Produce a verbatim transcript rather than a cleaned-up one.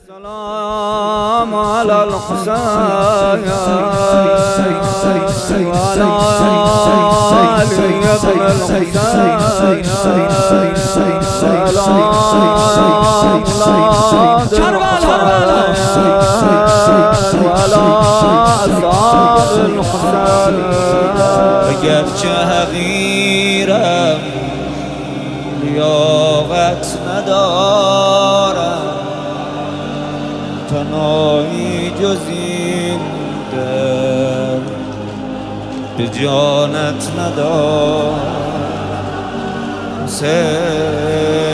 سلام على الحسين وعلى علي بن الحسين سلام كربلاء وعلى أصحاب الحسين. اگرچه حقیرم لیاقت ندارم، تنهایی جز این دل به جانت ندارم.